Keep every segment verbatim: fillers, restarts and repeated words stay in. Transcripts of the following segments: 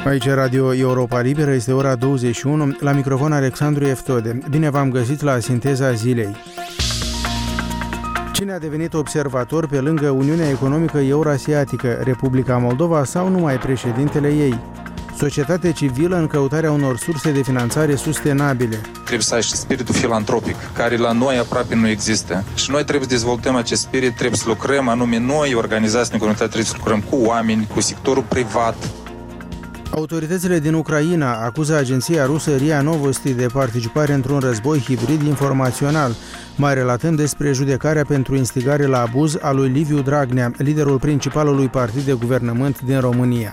Aici Radio Europa Liberă, este ora douăzeci și unu, la microfon Alexandru Eftode. Bine v-am găsit la Sinteza Zilei. Cine a devenit observator pe lângă Uniunea Economică Eurasiatică, Republica Moldova sau numai președintele ei? Societate civilă în căutarea unor surse de finanțare sustenabile. Trebuie să ai și spiritul filantropic, care la noi aproape nu există. Și noi trebuie să dezvoltăm acest spirit, trebuie să lucrăm, anume noi, organizații de comunitate, trebuie să lucrăm cu oameni, cu sectorul privat. Autoritățile din Ucraina acuză agenția rusă R I A Novosti de participare într-un război hibrid informațional, mai relatând despre judecarea pentru instigare la abuz a lui Liviu Dragnea, liderul principalului partid de guvernământ din România.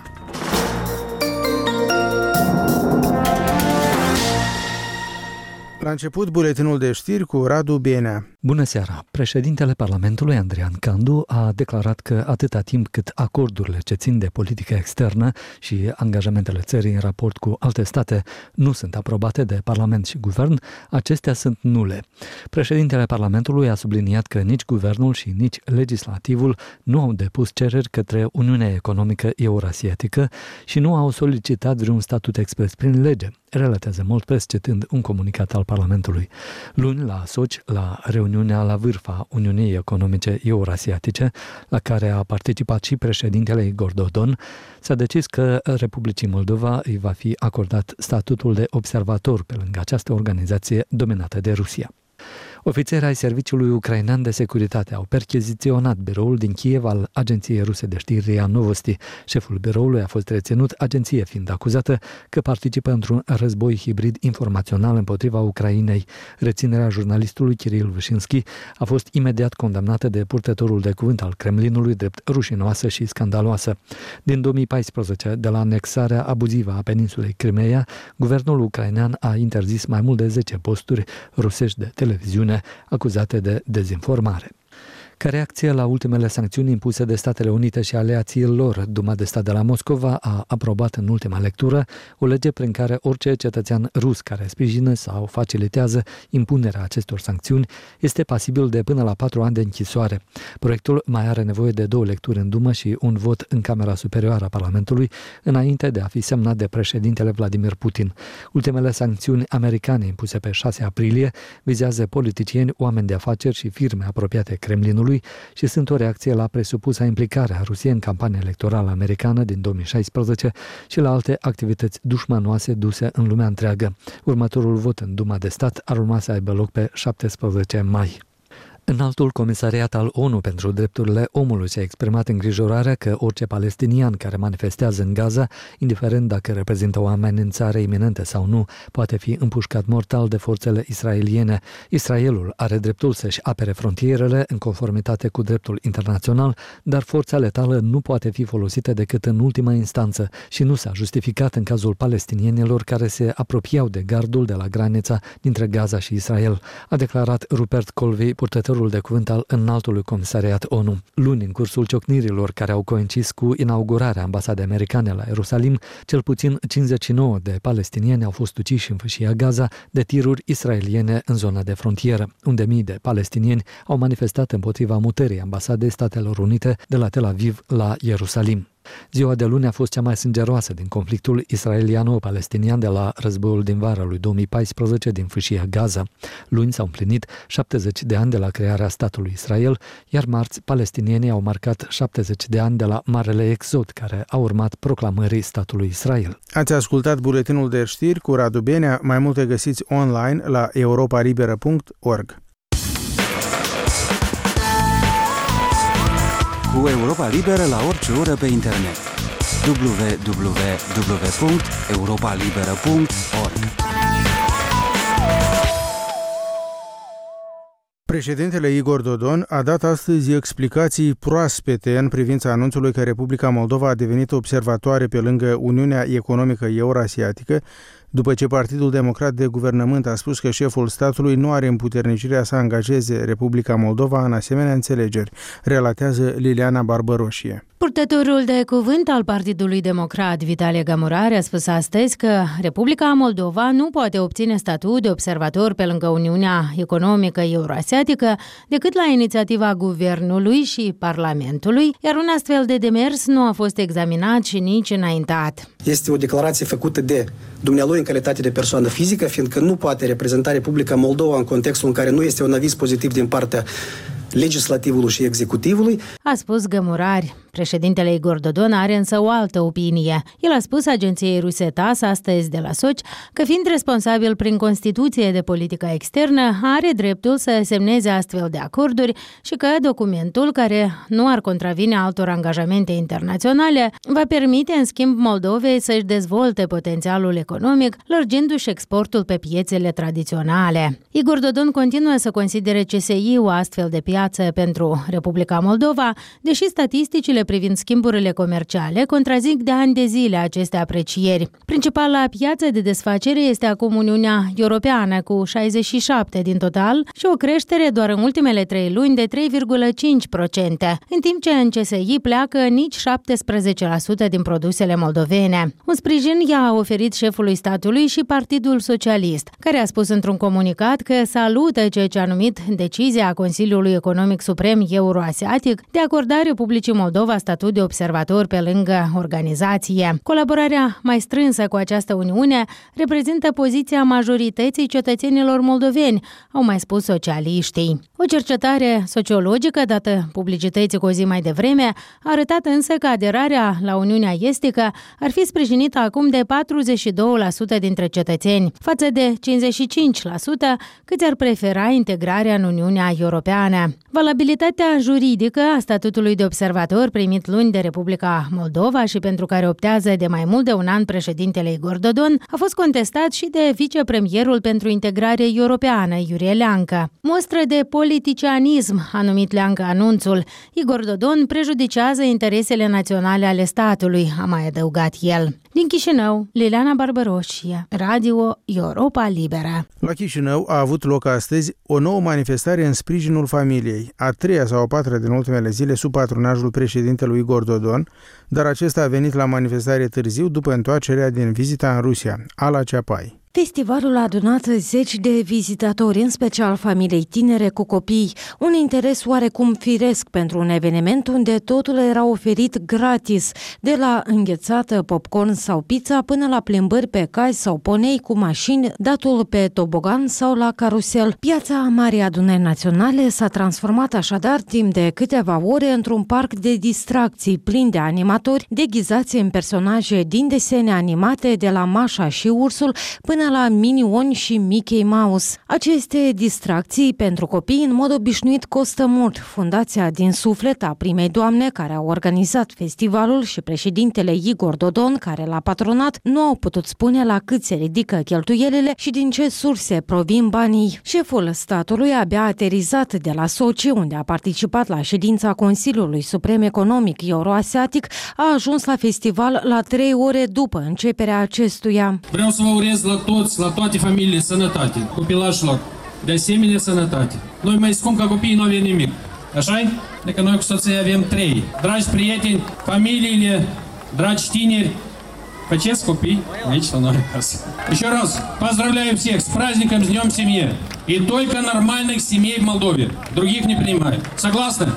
La început, buletinul de știri cu Radu Benea. Bună seara! Președintele Parlamentului, Andrian Candu, a declarat că atâta timp cât acordurile ce țin de politică externă și angajamentele țării în raport cu alte state nu sunt aprobate de Parlament și Guvern, acestea sunt nule. Președintele Parlamentului a subliniat că nici Guvernul și nici Legislativul nu au depus cereri către Uniunea Economică Eurasiatică și nu au solicitat vreun statut expres prin lege, relatează Moldpress citând un comunicat al Parlamentului. Luni, la Sochi, la reuniunea la vârf a Uniunii Economice Eurasiatice, la care a participat și președintele Igor Dodon, s-a decis că Republicii Moldova îi va fi acordat statutul de observator pe lângă această organizație dominată de Rusia. Ofițeri ai Serviciului Ucrainean de Securitate au percheziționat biroul din Kiev al agenției ruse de știri R I A Novosti. Șeful biroului a fost reținut, agenție fiind acuzată că participă într-un război hibrid informațional împotriva Ucrainei. Reținerea jurnalistului Kiril Vyshinsky a fost imediat condamnată de purtătorul de cuvânt al Kremlinului drept rușinoasă și scandaloasă. Din două mii paisprezece, de la anexarea abuzivă a peninsulei Crimeea, guvernul ucrainean a interzis mai mult de zece posturi rusești de televiziune acuzate de dezinformare. Ca reacție la ultimele sancțiuni impuse de Statele Unite și aliații lor, Duma de Stat de la Moscova a aprobat în ultima lectură o lege prin care orice cetățean rus care sprijină sau facilitează impunerea acestor sancțiuni este pasibil de până la patru ani de închisoare. Proiectul mai are nevoie de două lecturi în Dumă și un vot în Camera Superioară a Parlamentului înainte de a fi semnat de președintele Vladimir Putin. Ultimele sancțiuni americane impuse pe șase aprilie vizează politicieni, oameni de afaceri și firme apropiate Kremlinului și sunt o reacție la presupusa implicare a Rusiei în campania electorală americană din două mii șaisprezece și la alte activități dușmanoase duse în lumea întreagă. Următorul vot în Duma de Stat ar urma să aibă loc pe șaptesprezece mai. Înaltul Comisariat al ONU pentru Drepturile Omului și-a exprimat îngrijorarea că orice palestinian care manifestează în Gaza, indiferent dacă reprezintă o amenințare iminentă sau nu, poate fi împușcat mortal de forțele israeliene. Israelul are dreptul să-și apere frontierele în conformitate cu dreptul internațional, dar forța letală nu poate fi folosită decât în ultima instanță și nu s-a justificat în cazul palestinienilor care se apropiau de gardul de la granița dintre Gaza și Israel, a declarat Rupert Colville, purtătorul de cuvânt al Înaltului Comisariat ONU. Luni, în cursul ciocnirilor care au coincis cu inaugurarea ambasadei americane la Ierusalim, cel puțin cincizeci și nouă de palestinieni au fost uciși în fâșia Gaza de tiruri israeliene în zona de frontieră, unde mii de palestinieni au manifestat împotriva mutării ambasadei Statelor Unite de la Tel Aviv la Ierusalim. Ziua de luni a fost cea mai sângeroasă din conflictul israeliano-palestinian de la războiul din vara lui două mii paisprezece din fâșia Gaza. Luni s-au împlinit șaptezeci de ani de la crearea statului Israel, iar marți palestinienii au marcat șaptezeci de ani de la Marele Exod, care a urmat proclamării statului Israel. Ați ascultat buletinul de știri cu Radu Benea, mai multe găsiți online la europa liberă punct org. Cu Europa Liberă la orice oră pe internet. w w w punct europa liberă punct org. Președintele Igor Dodon a dat astăzi explicații proaspete în privința anunțului că Republica Moldova a devenit observatoare pe lângă Uniunea Economică Eurasiatică, după ce Partidul Democrat de Guvernământ a spus că șeful statului nu are împuternicirea să angajeze Republica Moldova în asemenea înțelegeri, relatează Liliana Barbăroșie. Purtătorul de cuvânt al Partidului Democrat, Vitalie Gamurare, a spus astăzi că Republica Moldova nu poate obține statut de observator pe lângă Uniunea Economică Eurasiatică decât la inițiativa Guvernului și Parlamentului, iar un astfel de demers nu a fost examinat și nici înaintat. Este o declarație făcută de dumnealui în calitate de persoană fizică, fiindcă nu poate reprezenta Republica Moldova în contextul în care nu este un aviz pozitiv din partea legislativului și executivului. A spus Gămurari. Președintele Igor Dodon are însă o altă opinie. El a spus agenției ruse TASS astăzi de la Sochi că, fiind responsabil prin Constituție de politică externă, are dreptul să semneze astfel de acorduri și că documentul, care nu ar contravine altor angajamente internaționale, va permite în schimb Moldovei să-și dezvolte potențialul economic, lărgindu-și exportul pe piețele tradiționale. Igor Dodon continuă să considere C S I o astfel de piață pentru Republica Moldova, deși statisticile privind schimburile comerciale contrazic de ani de zile aceste aprecieri. Principala piață de desfacere este acum Uniunea Europeană, cu șaizeci și șapte din total și o creștere doar în ultimele trei luni de trei virgulă cinci la sută, în timp ce în C S I pleacă nici șaptesprezece la sută din produsele moldovene. Un sprijin i-a oferit șefului statului și Partidul Socialist, care a spus într-un comunicat că salută ceea ce a numit decizia Consiliului Economic Suprem Euroasiatic de a acorda Republicii Moldova statut de observator pe lângă organizație. Colaborarea mai strânsă cu această Uniune reprezintă poziția majorității cetățenilor moldoveni, au mai spus socialiștii. O cercetare sociologică dată publicității cu o zi mai devreme a arătat însă că aderarea la Uniunea Estică ar fi sprijinită acum de patruzeci și doi la sută dintre cetățeni, față de cincizeci și cinci la sută câți ar prefera integrarea în Uniunea Europeană. Valabilitatea juridică a statutului de observator primit luni de Republica Moldova și pentru care optează de mai mult de un an președintele Igor Dodon a fost contestat și de vicepremierul pentru integrare europeană, Iurie Leancă. Mostră de politicianism, a numit Leancă anunțul. Igor Dodon prejudicează interesele naționale ale statului, a mai adăugat el. Din Chișinău, Liliana Barbăroșie, Radio Europa Liberă. La Chișinău a avut loc astăzi o nouă manifestare în sprijinul familiei, a treia sau a patra din ultimele zile sub patronajul președintelui Igor Dodon, dar acesta a venit la manifestare târziu după întoarcerea din vizita în Rusia, Ala Ceapai. Festivalul a adunat zeci de vizitatori, în special familii tinere cu copii, un interes oarecum firesc pentru un eveniment unde totul era oferit gratis, de la înghețată, popcorn sau pizza până la plimbări pe cai sau ponei cu mașini, datul pe tobogan sau la carusel. Piața Marii Adunări Naționale s-a transformat așadar timp de câteva ore într-un parc de distracții plin de animatori deghizați în personaje din desene animate de la Mașa și Ursul până la Minioni și Mickey Mouse. Aceste distracții pentru copii în mod obișnuit costă mult. Fundația Din Suflet a primei doamne care a organizat festivalul și președintele Igor Dodon, care l-a patronat, nu au putut spune la cât se ridică cheltuielile și din ce surse provin banii. Șeful statului abia aterizat de la Sochi, unde a participat la ședința Consiliului Suprem Economic Euroasiatic, a ajuns la festival la trei ore după începerea acestuia. Vreau să vă urez la toți, la toate familiile, sănătate, copilașilor, de asemenea sănătate. Noi mai scump ca copiii nu avem nimic, așa-i? Adică noi cu soția avem trei. Dragi prieteni, familiile, dragi tineri, faceți copii aici la noi acasă. Еще раз поздравляю всех с праздником, с Днем Семьи. И только нормальных семей в Молдове. Других не принимают. Согласны?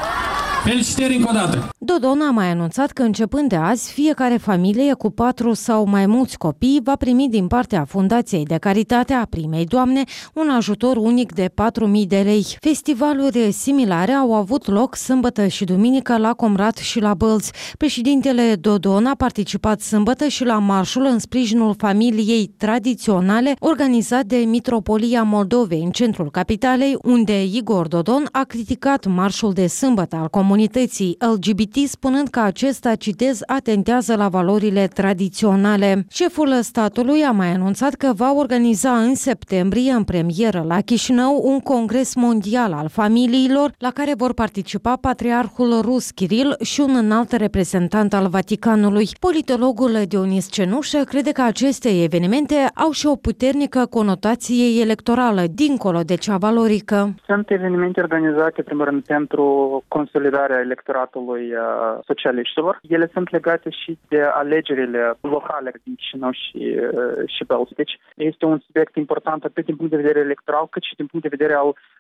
Felicitări încă o dată! Dodon a mai anunțat că începând de azi, fiecare familie cu patru sau mai mulți copii va primi din partea Fundației de Caritate a primei doamne un ajutor unic de patru mii de lei. Festivaluri similare au avut loc sâmbătă și duminică la Comrat și la Bălți. Președintele Dodon a participat sâmbătă și la marșul în sprijinul familiei tradiționale organizat de Mitropolia Moldovei în centrul capitalei, unde Igor Dodon a criticat marșul de sâmbătă al comunității L G B T, spunând că acesta, citez, atentează la valorile tradiționale. Șeful statului a mai anunțat că va organiza în septembrie, în premieră la Chișinău, un congres mondial al familiilor, la care vor participa patriarhul rus Kiril și un înalt reprezentant al Vaticanului. Politologul Dionis Cenușă crede că aceste evenimente au și o puternică conotație electorală, dincolo de cea valorică. Sunt evenimente organizate, primul rând, pentru consolidarea electoratului socialiștilor. Ele sunt legate și de alegerile locale din Chișinău și, și Bălți. Deci este un subiect important atât din punct de vedere electoral, cât și din punct de vedere al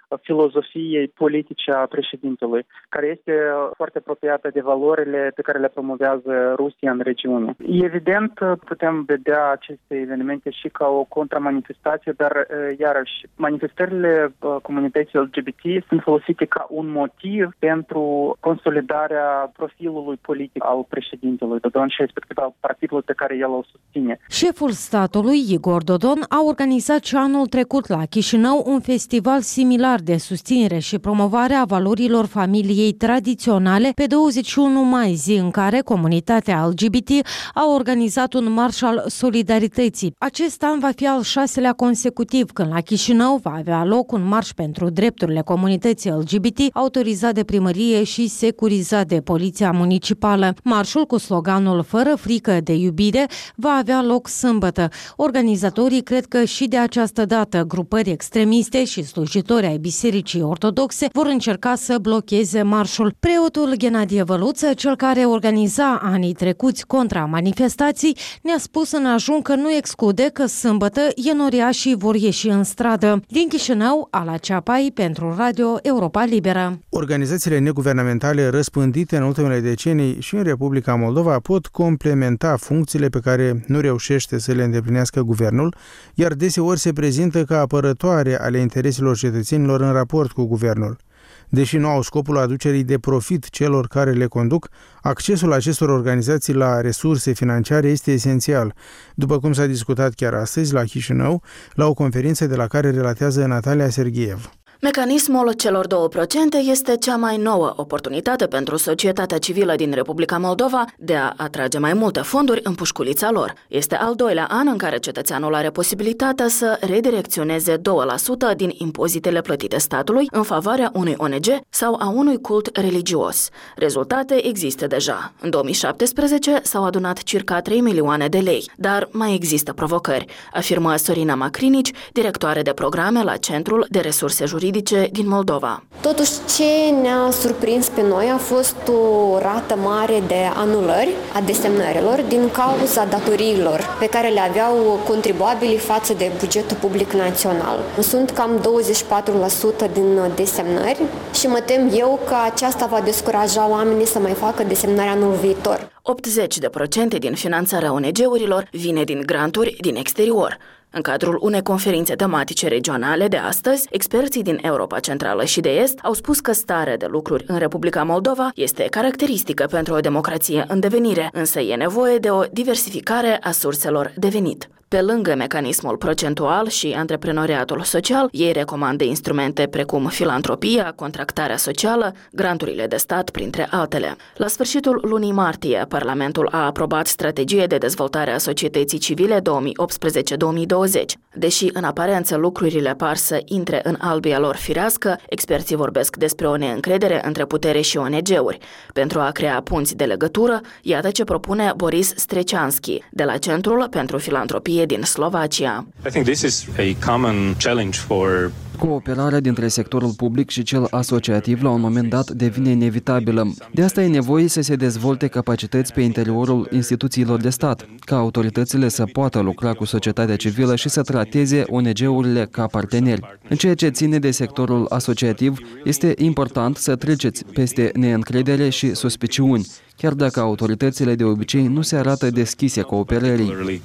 filozofiei politice a președintelui, care este foarte apropiată de valorile pe care le promovează Rusia în regiune. Evident, putem vedea aceste evenimente și ca o contramanifestație, dar iarăși manifestările comunității L G B T sunt folosite ca un motiv pentru consolidarea profilului politic al președintelui Dodon și respectiv al partidului pe care el o susține. Șeful statului, Igor Dodon, a organizat și anul trecut la Chișinău un festival similar de susținere și promovare a valorilor familiei tradiționale pe douăzeci și unu mai, zi în care comunitatea L G B T a organizat un marș al solidarității. Acest an va fi al șaselea consecutiv când la Chișinău va avea loc un marș pentru drepturile comunității L G B T, autorizat de primărie și securizat de poliția municipală. Marșul cu sloganul Fără frică de iubire va avea loc sâmbătă. Organizatorii cred că și de această dată grupări extremiste și slujitori ai Bisericii Ortodoxe vor încerca să blocheze marșul. Preotul Ghenadie Văluță, cel care organiza anii trecuți contra manifestații, ne-a spus în ajun că nu exclude că sâmbătă ienoriașii vor ieși în stradă. Din Chișinău, Ala Ceapai pentru Radio Europa Liberă. Organizațiile neguvernamentale răspândite în ultimele decenii și în Republica Moldova pot complementa funcțiile pe care nu reușește să le îndeplinească guvernul, iar deseori se prezintă ca apărătoare ale intereselor cetățenilor în raport cu guvernul. Deși nu au scopul aducerii de profit celor care le conduc, accesul acestor organizații la resurse financiare este esențial, după cum s-a discutat chiar astăzi la Chișinău, la o conferință de la care relatează Natalia Serghiev. Mecanismul celor două procente este cea mai nouă oportunitate pentru societatea civilă din Republica Moldova de a atrage mai multe fonduri în pușculița lor. Este al doilea an în care cetățeanul are posibilitatea să redirecționeze doi la sută din impozitele plătite statului în favoarea unui O N G sau a unui cult religios. Rezultate există deja. În două mii șaptesprezece s-au adunat circa trei milioane de lei, dar mai există provocări, afirmă Sorina Macrinici, directoare de programe la Centrul de Resurse Juridice din Moldova. Totuși, ce ne-a surprins pe noi a fost o rată mare de anulări a desemnărilor din cauza datoriilor pe care le aveau contribuabilii față de bugetul public național. Sunt cam douăzeci și patru la sută din desemnări și mă tem eu că aceasta va descuraja oamenii să mai facă desemnarea anul viitor. optzeci la sută din finanțarea O N G-urilor vine din granturi din exterior. În cadrul unei conferințe tematice regionale de astăzi, experții din Europa Centrală și de Est au spus că starea de lucruri în Republica Moldova este caracteristică pentru o democrație în devenire, însă e nevoie de o diversificare a surselor de venit. Pe lângă mecanismul procentual și antreprenoriatul social, ei recomandă instrumente precum filantropia, contractarea socială, granturile de stat, printre altele. La sfârșitul lunii martie, Parlamentul a aprobat strategie de dezvoltare a societății civile două mii optsprezece două mii douăzeci. Deși în aparență lucrurile par să intre în albia lor firească, experții vorbesc despre o neîncredere între putere și O N G-uri. Pentru a crea punți de legătură, iată ce propune Boris Streceanski, de la Centrul pentru Filantropie din Slovacia. I think this is a common challenge for Cooperarea dintre sectorul public și cel asociativ la un moment dat devine inevitabilă. De asta e nevoie să se dezvolte capacități pe interiorul instituțiilor de stat, ca autoritățile să poată lucra cu societatea civilă și să trateze O N G-urile ca parteneri. În ceea ce ține de sectorul asociativ, este important să treceți peste neîncredere și suspiciuni, chiar dacă autoritățile de obicei nu se arată deschise cooperării.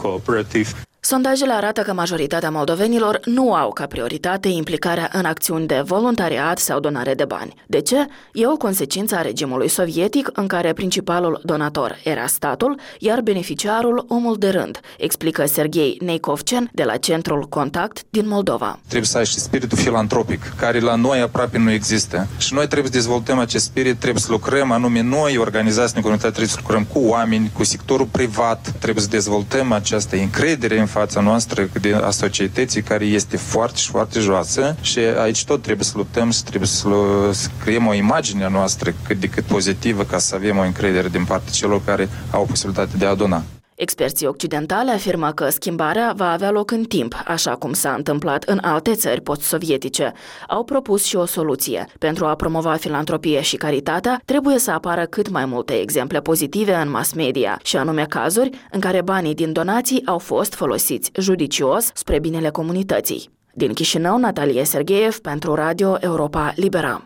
Sondajele arată că majoritatea moldovenilor nu au ca prioritate implicarea în acțiuni de voluntariat sau donare de bani. De ce? E o consecință a regimului sovietic în care principalul donator era statul, iar beneficiarul omul de rând, explică Serghei Neicovcen de la Centrul Contact din Moldova. Trebuie să ai și spiritul filantropic, care la noi aproape nu există. Și noi trebuie să dezvoltăm acest spirit, trebuie să lucrăm, anume noi, organizații de comunitate, trebuie să lucrăm cu oameni, cu sectorul privat, trebuie să dezvoltăm această încredere în fața noastră de a societății, care este foarte și foarte joasă, și aici tot trebuie să luptăm, să trebuie să, să creăm o imagine a noastră cât de cât pozitivă, ca să avem o încredere din partea celor care au posibilitatea de a dona. Experții occidentali afirmă că schimbarea va avea loc în timp, așa cum s-a întâmplat în alte țări post-sovietice. Au propus și o soluție. Pentru a promova filantropie și caritatea, trebuie să apară cât mai multe exemple pozitive în mass media, și anume cazuri în care banii din donații au fost folosiți judicios spre binele comunității. Din Chișinău, Natalia Sergeev pentru Radio Europa Liberă.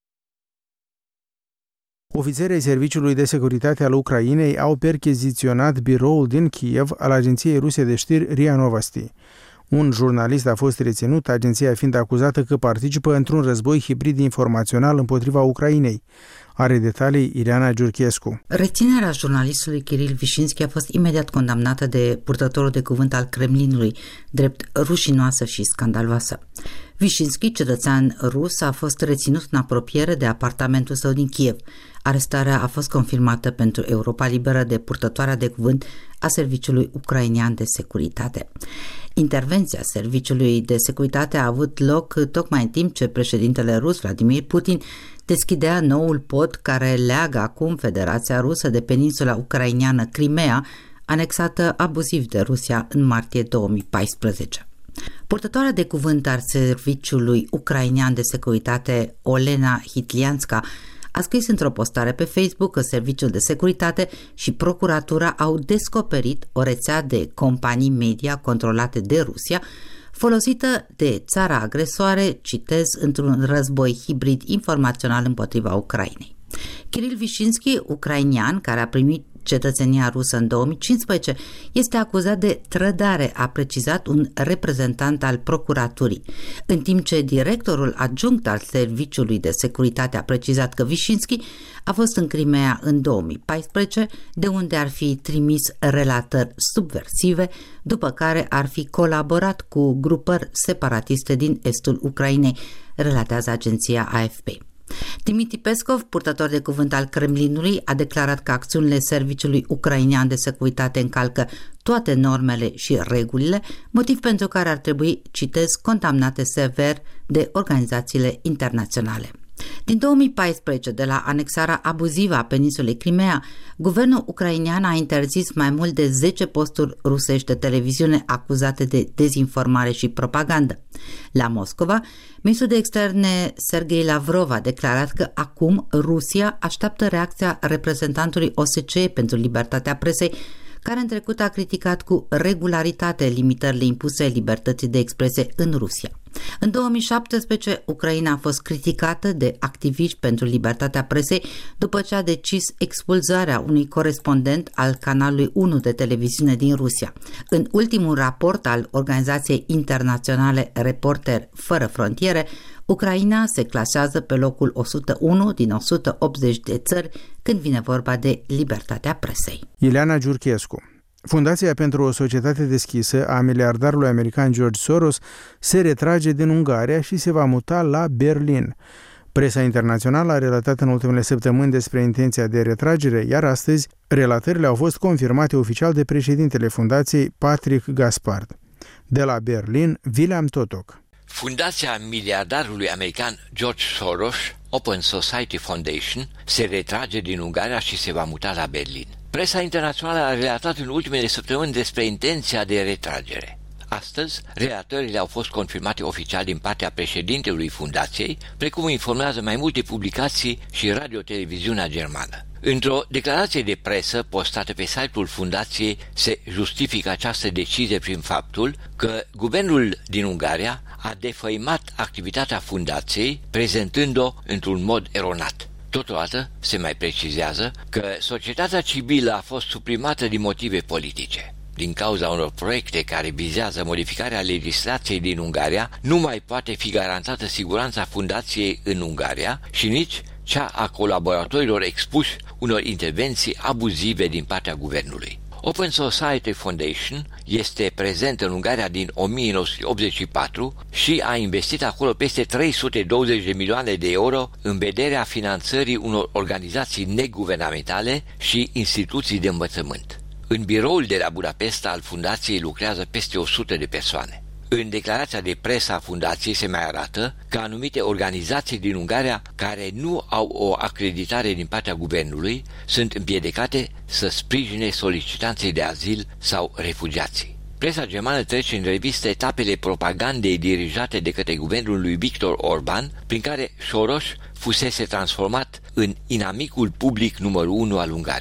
Ofițerii ai Serviciului de Securitate al Ucrainei au percheziționat biroul din Kiev al agenției ruse de știri R I A Novosti. Un jurnalist a fost reținut, agenția fiind acuzată că participă într-un război hibrid informațional împotriva Ucrainei. Are detalii Ileana Giurchescu. Reținerea jurnalistului Kiril Vișinski a fost imediat condamnată de purtătorul de cuvânt al Kremlinului, drept rușinoasă și scandaloasă. Vișinski, cetățean rus, a fost reținut în apropiere de apartamentul său din Kiev. Arestarea a fost confirmată pentru Europa Liberă de purtătoarea de cuvânt a Serviciului Ucrainean de Securitate. Intervenția Serviciului de Securitate a avut loc tocmai în timp ce președintele rus Vladimir Putin deschidea noul pod care leagă acum Federația Rusă de peninsula ucraineană Crimea, anexată abuziv de Rusia în martie două mii paisprezece. Purtătoarea de cuvânt al Serviciului Ucrainean de Securitate, Olena Hitlianska, a scris într-o postare pe Facebook că Serviciul de Securitate și Procuratura au descoperit o rețea de companii media controlate de Rusia, folosită de țara agresoare, citez, într-un război hibrid informațional împotriva Ucrainei. Kiril Vișinski, ucrainian, care a primit cetățenia rusă în două mii cincisprezece, este acuzat de trădare, a precizat un reprezentant al procuraturii, în timp ce directorul adjunct al Serviciului de Securitate a precizat că Vișinski a fost în Crimea în două mii paisprezece, de unde ar fi trimis relatări subversive, după care ar fi colaborat cu grupări separatiste din estul Ucrainei, relatează agenția A F P. Dimitri Peskov, purtător de cuvânt al Kremlinului, a declarat că acțiunile Serviciului Ucrainean de Securitate încalcă toate normele și regulile, motiv pentru care ar trebui, citez, condamnate sever de organizațiile internaționale. Din două mii paisprezece, de la anexarea abuzivă a peninsulei Crimea, guvernul ucrainean a interzis mai mult de zece posturi rusești de televiziune acuzate de dezinformare și propagandă. La Moscova, ministrul de externe Sergei Lavrov a declarat că acum Rusia așteaptă reacția reprezentantului O S C E pentru libertatea presei, care în trecut a criticat cu regularitate limitările impuse libertății de expresie în Rusia. În două mii șaptesprezece, Ucraina a fost criticată de activiști pentru libertatea presei după ce a decis expulzarea unui corespondent al canalului unu de televiziune din Rusia. În ultimul raport al organizației internaționale Reporteri Fără Frontiere, Ucraina se clasează pe locul o sută unu din o sută optzeci de țări când vine vorba de libertatea presei. Ileana Giurchescu. Fundația pentru o societate deschisă a miliardarului american George Soros se retrage din Ungaria și se va muta la Berlin. Presa internațională a relatat în ultimele săptămâni despre intenția de retragere, iar astăzi relatările au fost confirmate oficial de președintele fundației, Patrick Gaspard. De la Berlin, William Totok. Fundația miliardarului american George Soros, Open Society Foundation, se retrage din Ungaria și se va muta la Berlin. Presa internațională a relatat în ultimele săptămâni despre intenția de retragere. Astăzi, relatările au fost confirmate oficial din partea președintelui fundației, precum informează mai multe publicații și radio-televiziunea germană. Într-o declarație de presă postată pe site-ul fundației se justifică această decizie prin faptul că guvernul din Ungaria a defăimat activitatea fundației, prezentând-o într-un mod eronat. Totodată se mai precizează că societatea civilă a fost suprimată din motive politice. Din cauza unor proiecte care vizează modificarea legislației din Ungaria, nu mai poate fi garantată siguranța fundației în Ungaria și nici cea a colaboratorilor expuși unor intervenții abuzive din partea guvernului. Open Society Foundation este prezent în Ungaria din o mie nouă sute optzeci și patru și a investit acolo peste trei sute douăzeci de milioane de euro în vederea finanțării unor organizații neguvernamentale și instituții de învățământ. În biroul de la Budapesta al fundației lucrează peste o sută de persoane. În declarația de presă a fundației se mai arată că anumite organizații din Ungaria care nu au o acreditare din partea guvernului sunt împiedicate să sprijine solicitanții de azil sau refugiații. Presa germană trece în revistă etapele propagandei dirijate de către guvernul lui Viktor Orban, prin care Soros fusese transformat în inamicul public numărul unu al Ungariei.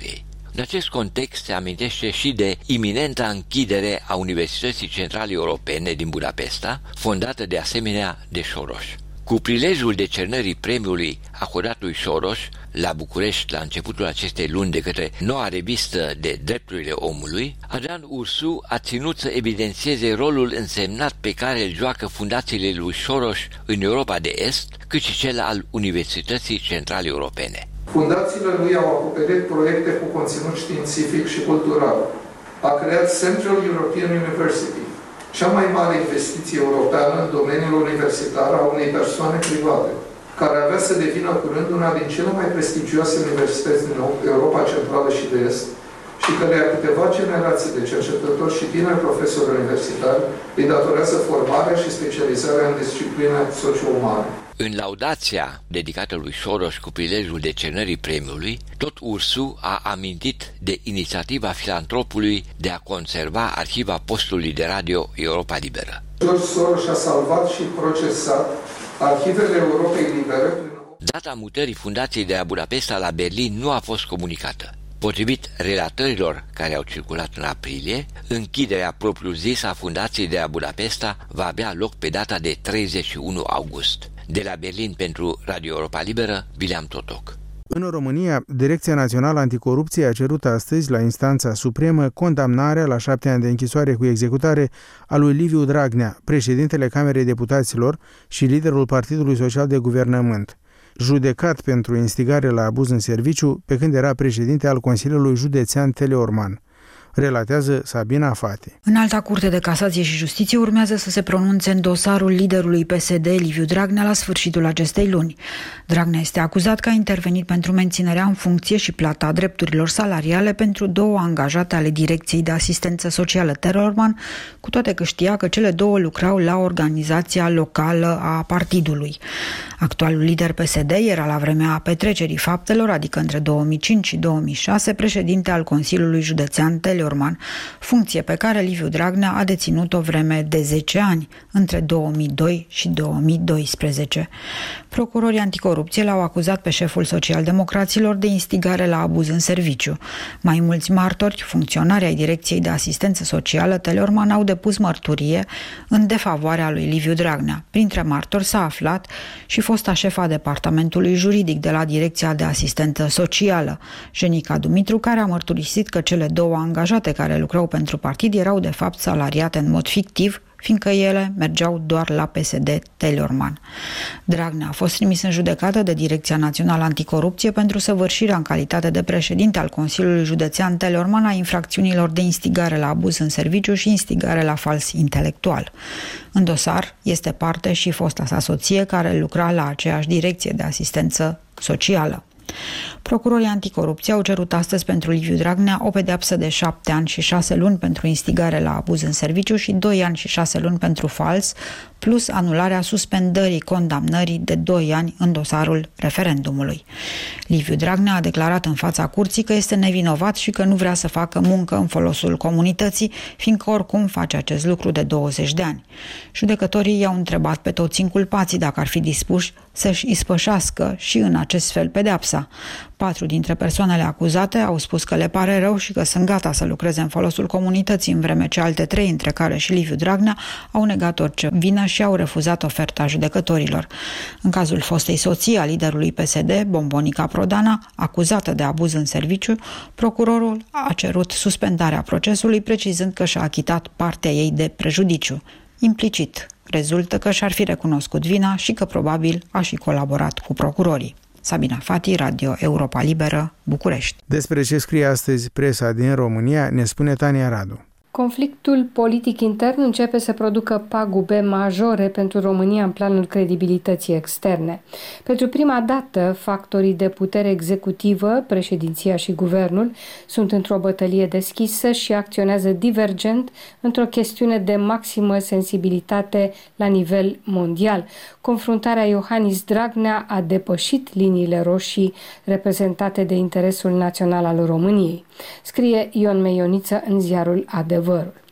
În acest context se amintește și de iminenta închidere a Universității Centrale Europene din Budapesta, fondată de asemenea de Soros. Cu prilejul decernării premiului acordat lui Soros la București la începutul acestei luni de către noua revistă de drepturile omului, Adrian Ursu a ținut să evidențieze rolul însemnat pe care îl joacă fundațiile lui Soros în Europa de Est, cât și cel al Universității Centrale Europene. Fundațiile lui au acoperit proiecte cu conținut științific și cultural. A creat Central European University, cea mai mare investiție europeană în domeniul universitar a unei persoane private, care avea să devină curând una din cele mai prestigioase universități din Europa Centrală și de Est și căreia câteva generații de cercetători și tineri profesori universitari îi datorează formarea și specializarea în discipline socio-umane. În laudația dedicată lui Soros cu prilejul decernării premiului, tot Ursu a amintit de inițiativa filantropului de a conserva arhiva postului de radio Europa Liberă. George Soros a salvat și procesat arhivele Europei Libere. Data mutării fundației de la Budapesta la Berlin nu a fost comunicată. Potrivit relatărilor care au circulat în aprilie, închiderea propriu-zisă a fundației de la Budapesta va avea loc pe data de treizeci și unu august. De la Berlin pentru Radio Europa Liberă, Bileam Totoc. În România, Direcția Națională Anticorupție a cerut astăzi la instanța supremă condamnarea la șapte ani de închisoare cu executare a lui Liviu Dragnea, președintele Camerei Deputaților și liderul Partidului Social de Guvernământ, judecat pentru instigare la abuz în serviciu pe când era președinte al Consiliului Județean Teleorman. Relatează Sabina Fati. Înalta Curte de Casație și Justiție urmează să se pronunțe în dosarul liderului P S D, Liviu Dragnea, la sfârșitul acestei luni. Dragnea este acuzat că a intervenit pentru menținerea în funcție și plata drepturilor salariale pentru două angajate ale Direcției de Asistență Socială Teleorman, cu toate că știa că cele două lucrau la organizația locală a partidului. Actualul lider P S D era la vremea petrecerii faptelor, adică între două mii cinci și două mii șase, președinte al Consiliului Județean Teleorman, funcție pe care Liviu Dragnea a deținut o vreme de zece ani, între două mii doi și două mii doisprezece. Procurorii anticorupție l-au acuzat pe șeful social-democraților de instigare la abuz în serviciu. Mai mulți martori, funcționari ai Direcției de Asistență Socială Teleorman, au depus mărturie în defavoarea lui Liviu Dragnea. Printre martori s-a aflat și fosta șefa departamentului juridic de la Direcția de Asistență Socială, Jenica Dumitru, care a mărturisit că cele două angajate care lucrau pentru partid erau de fapt salariate în mod fictiv, fiindcă ele mergeau doar la P S D Teleorman. Dragnea a fost trimis în judecată de Direcția Națională Anticorupție pentru săvârșirea în calitate de președinte al Consiliului Județean Teleorman a infracțiunilor de instigare la abuz în serviciu și instigare la fals intelectual. În dosar este parte și fosta sa soție, care lucra la aceeași Direcție de Asistență Socială. Procurorii anticorupție au cerut astăzi pentru Liviu Dragnea o pedeapsă de șapte ani și șase luni pentru instigare la abuz în serviciu și doi ani și șase luni pentru fals, plus anularea suspendării condamnării de doi ani în dosarul referendumului. Liviu Dragnea a declarat în fața curții că este nevinovat și că nu vrea să facă muncă în folosul comunității, fiindcă oricum face acest lucru de douăzeci de ani. Judecătorii i-au întrebat pe toți inculpații dacă ar fi dispuși să-și ispășească și în acest fel pedeapsa. Patru dintre persoanele acuzate au spus că le pare rău și că sunt gata să lucreze în folosul comunității, în vreme ce alte trei, între care și Liviu Dragnea, au negat orice vină și au refuzat oferta judecătorilor. În cazul fostei soții a liderului P S D, Bombonica Prodana, acuzată de abuz în serviciu, procurorul a cerut suspendarea procesului, precizând că și-a achitat partea ei de prejudiciu. Implicit, rezultă că și-ar fi recunoscut vina și că probabil a și colaborat cu procurorii. Sabina Fati, Radio Europa Liberă, București. Despre ce scrie astăzi presa din România, ne spune Tania Radu. Conflictul politic intern începe să producă pagube majore pentru România în planul credibilității externe. Pentru prima dată, factorii de putere executivă, președinția și guvernul, sunt într-o bătălie deschisă și acționează divergent într-o chestiune de maximă sensibilitate la nivel mondial. Confruntarea Iohannis-Dragnea a depășit liniile roșii reprezentate de interesul național al României, scrie Ion Meioniță în ziarul Adevărul.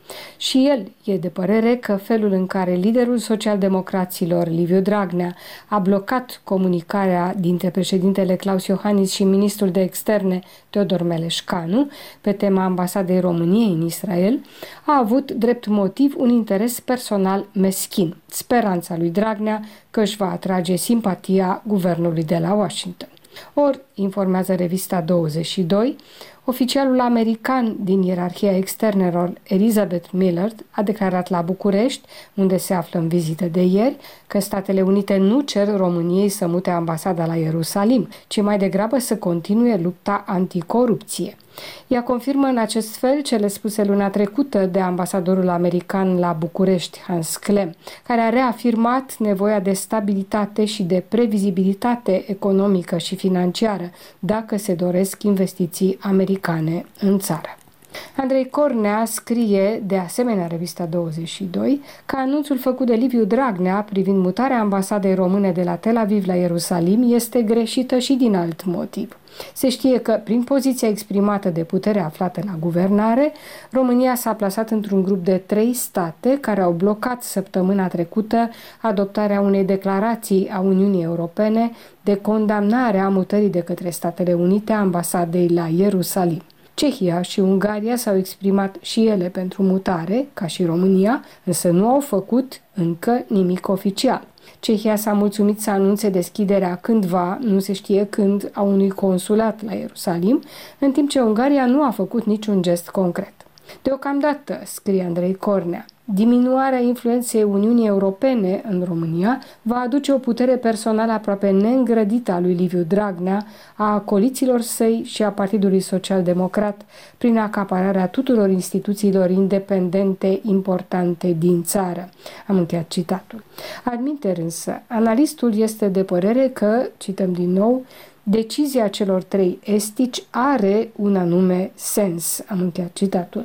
Și el e de părere că felul în care liderul socialdemocraților, Liviu Dragnea, a blocat comunicarea dintre președintele Klaus Iohannis și ministrul de externe Teodor Meleșcanu pe tema ambasadei României în Israel, a avut drept motiv un interes personal meschin, speranța lui Dragnea că își va atrage simpatia guvernului de la Washington. Ori, informează revista douăzeci și doi, oficialul american din ierarhia externelor, Elizabeth Millard, a declarat la București, unde se află în vizită de ieri, că Statele Unite nu cer României să mute ambasada la Ierusalim, ci mai degrabă să continue lupta anticorupție. Ea confirmă în acest fel cele spuse luna trecută de ambasadorul american la București, Hans Klem, care a reafirmat nevoia de stabilitate și de previzibilitate economică și financiară dacă se doresc investiții americane în țară. Andrei Cornea scrie, de asemenea revista douăzeci și doi, că anunțul făcut de Liviu Dragnea privind mutarea ambasadei române de la Tel Aviv la Ierusalim este greșită și din alt motiv. Se știe că, prin poziția exprimată de putere aflată la guvernare, România s-a plasat într-un grup de trei state care au blocat săptămâna trecută adoptarea unei declarații a Uniunii Europene de condamnare a mutării de către Statele Unite a ambasadei la Ierusalim. Cehia și Ungaria s-au exprimat și ele pentru mutare, ca și România, însă nu au făcut încă nimic oficial. Cehia s-a mulțumit să anunțe deschiderea cândva, nu se știe când, a unui consulat la Ierusalim, în timp ce Ungaria nu a făcut niciun gest concret. Deocamdată, scrie Andrei Cornea, diminuarea influenței Uniunii Europene în România va aduce o putere personală aproape neîngrădită a lui Liviu Dragnea, a acoliților săi și a Partidului Social-Democrat, prin acapararea tuturor instituțiilor independente importante din țară. Am încheiat citatul. Adminteri însă, analistul este de părere că, cităm din nou, decizia celor trei estici are un anume sens. Am încheiat citatul.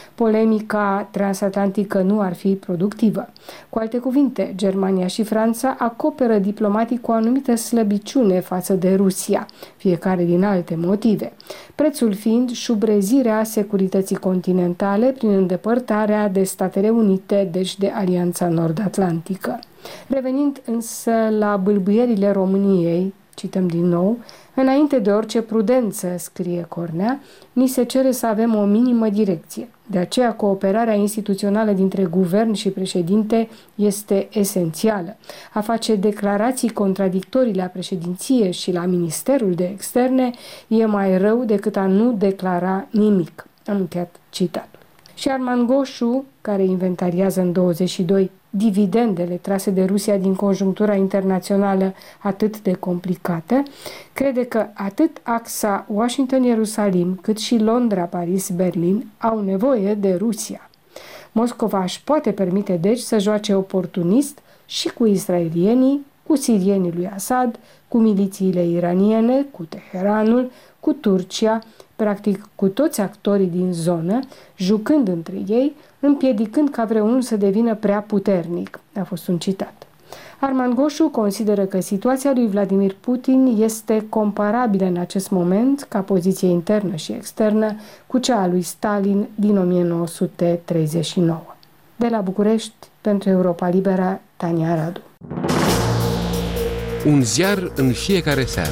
Polemica transatlantică nu ar fi productivă. Cu alte cuvinte, Germania și Franța acoperă diplomatic o anumită slăbiciune față de Rusia, fiecare din alte motive, prețul fiind șubrezirea securității continentale prin îndepărtarea de Statele Unite, deci de Alianța Nord-Atlantică. Revenind însă la bâlbâierile României, cităm din nou, înainte de orice prudență, scrie Cornea, ni se cere să avem o minimă direcție. De aceea, cooperarea instituțională dintre guvern și președinte este esențială. A face declarații contradictorii la președinție și la Ministerul de Externe e mai rău decât a nu declara nimic. Am încheiat citatul. Și Arman Goșu, care inventariază în douăzeci și doi dividendele trase de Rusia din conjunctura internațională atât de complicată, crede că atât axa Washington-Ierusalim, cât și Londra-Paris-Berlin au nevoie de Rusia. Moscova își poate permite deci să joace oportunist și cu israelienii, cu sirienii lui Assad, cu milițiile iraniene, cu Teheranul, cu Turcia, practic cu toți actorii din zonă, jucând între ei, împiedicând ca vreunul să devină prea puternic. A fost un citat. Arman Goșu consideră că situația lui Vladimir Putin este comparabilă în acest moment, ca poziție internă și externă, cu cea a lui Stalin din o mie nouă sute treizeci și nouă. De la București, pentru Europa Liberă, Tania Radu. Un ziar în fiecare seară.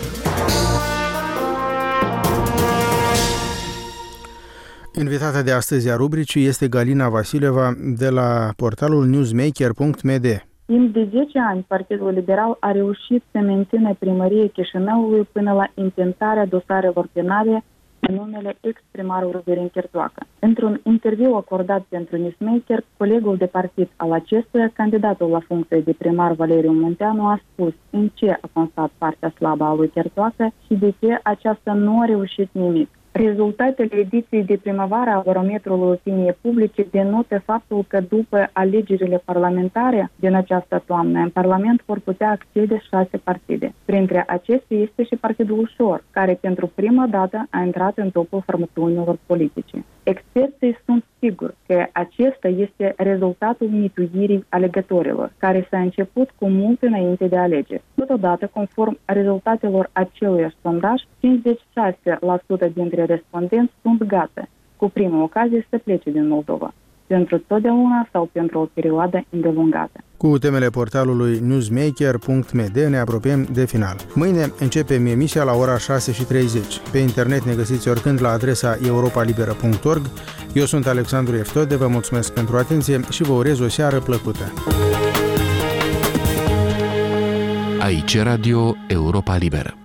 Invitata de astăzi a rubricii este Galina Vasileva de la portalul newsmaker punct m d. Timp de zece ani, Partidul Liberal a reușit să mențină primăria Chișinăului până la intentarea dosarelor penale în numele ex-primarului Virin Chertoacă. Într-un interviu acordat pentru Newsmaker, colegul de partid al acestuia, candidatul la funcție de primar Valeriu Munteanu, a spus în ce a constat partea slabă a lui Chertoacă și de ce aceasta nu a reușit nimic. Rezultatele ediției de primăvară a barometrului opiniei publice denotă faptul că după alegerile parlamentare din această toamnă, în Parlament vor putea accede șase partide. Printre acestea este și Partidul Ușor, care pentru prima dată a intrat în topul formațiunilor politice. Experții sunt siguri că acesta este rezultatul mituirii alegătorilor, care s-a început cu mult înainte de alegeri. Totodată, conform rezultatelor aceluiași sondaj, cincizeci și șase la sută dintre respondenți sunt gata, cu prima ocazie, să plece din Moldova. pentru totdeauna sau pentru o perioadă îndelungată. Cu temele portalului newsmaker punct m d ne apropiem de final. Mâine începem emisia la ora șase și treizeci. Pe internet ne găsiți oricând la adresa europa liberă punct org. Eu sunt Alexandru Eftode, vă mulțumesc pentru atenție și vă urez o seară plăcută. Aici Radio Europa Liberă.